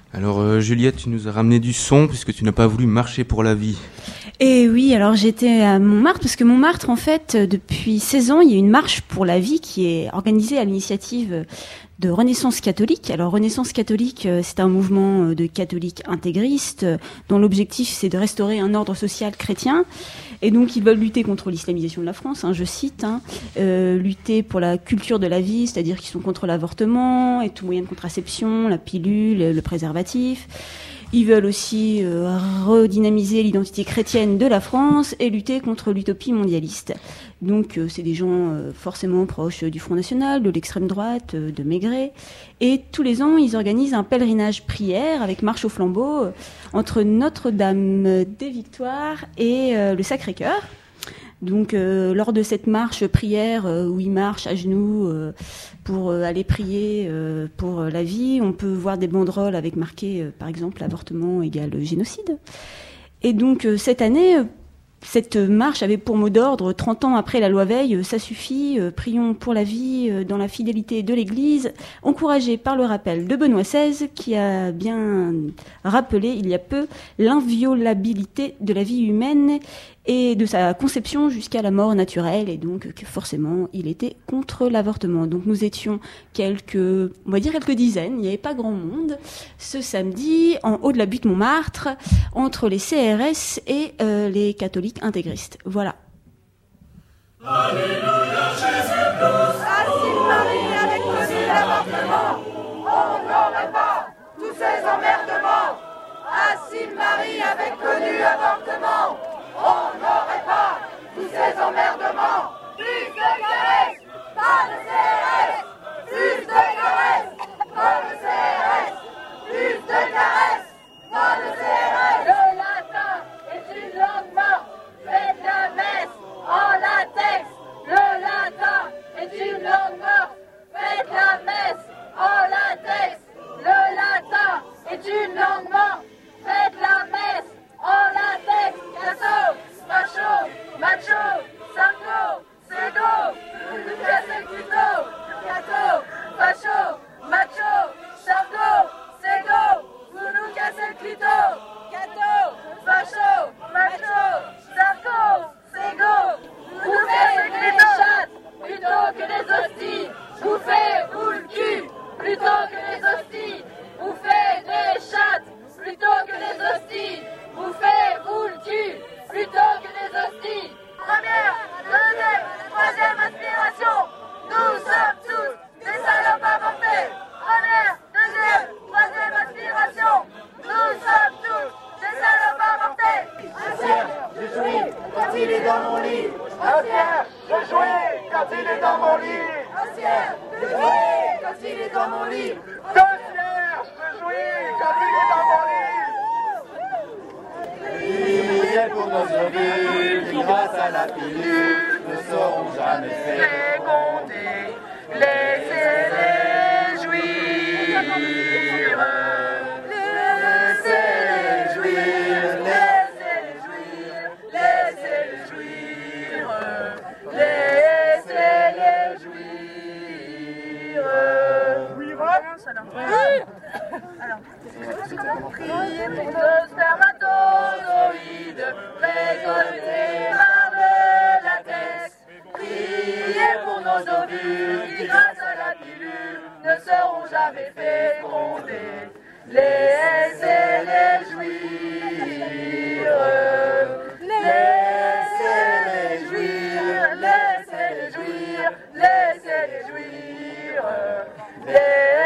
Alors Juliette, tu nous as ramené du son puisque tu n'as pas voulu marcher pour la vie. Et oui, alors j'étais à Montmartre parce que Montmartre, en fait, depuis 16 ans, il y a une marche pour la vie qui est organisée à l'initiative de Renaissance catholique. Alors Renaissance catholique, c'est un mouvement de catholiques intégristes dont l'objectif c'est de restaurer un ordre social chrétien. Et donc ils veulent lutter contre l'islamisation de la France, je cite, lutter pour la culture de la vie, c'est-à-dire qu'ils sont contre l'avortement et tout moyen de contraception, la pilule, le préservatif. Ils veulent aussi redynamiser l'identité chrétienne de la France et lutter contre l'utopie mondialiste. Donc c'est des gens forcément proches du Front National, de l'extrême droite, de Maigret. Et tous les ans, ils organisent un pèlerinage prière avec marche au flambeau entre Notre-Dame des Victoires et le Sacré-Cœur. Donc lors de cette marche prière où ils marchent à genoux pour aller prier pour la vie, on peut voir des banderoles avec marqué par exemple avortement égale génocide. Et donc cette année, cette marche avait pour mot d'ordre 30 ans après la loi Veil, ça suffit, prions pour la vie dans la fidélité de l'Église, encouragé par le rappel de Benoît XVI qui a bien rappelé il y a peu l'inviolabilité de la vie humaine et de sa conception jusqu'à la mort naturelle, et donc que forcément il était contre l'avortement. Donc nous étions quelques dizaines, il n'y avait pas grand monde, ce samedi en haut de la butte Montmartre, entre les CRS et les catholiques intégristes. Voilà. Alléluia, Jésus plus, Sainte Marie avec connu l'avortement, on n'aurait pas tous ces emmerdements. Sainte Marie avec connu avortement, on n'aurait pas tous ces emmerdements. Plus de caresses, pas de CRS. Plus de caresses, pas de CRS. Plus de caresses, pas de CRS. Le latin est une langue morte. Faites la messe en latex. Le latin est une langue morte. Faites la messe en latex. Le latin est une langue morte. Faites la messe en latex. Casso, macho, macho, sarco, ségo, nous cassez le couteau. Cato, macho, macho, sarco, ségo, vous nous cassez le clito. Cato, macho, macho, sarco, ségo, vous nous cassez le clito. Chatte plutôt que les hosties. Bouffez-vous le cul plutôt que les hosties. Bouffez des chattes plutôt que les hosties. Bouffez-vous le cul plutôt que les hosties. Première, deuxième, troisième aspiration. Nous sommes tous des salopes avortés. Première, deuxième, troisième aspiration. Nous sommes tous des salopes avortés. Un cierge, je jouis quand il est dans mon lit. Un cierge, je jouis quand il est dans mon lit. Un cierge, je jouis quand il est dans mon lit. Deux cierges, je jouis quand il est dans mon lit. Priez pour nos ovules qui, grâce à la pilule, ne seront jamais fécondés. Laissez-les jouir. Laissez-les jouir. Laissez-les jouir. Laissez-les jouir. Laissez-les jouir. Oui, alors, priez pour nos spermatozoïdes récoltés par le latex. Priez pour nos ovules qui, grâce à la pilule, ne seront jamais fécondés. Laissez-les jouir. Laissez-les jouir. Laissez-les jouir. Laissez-les jouir.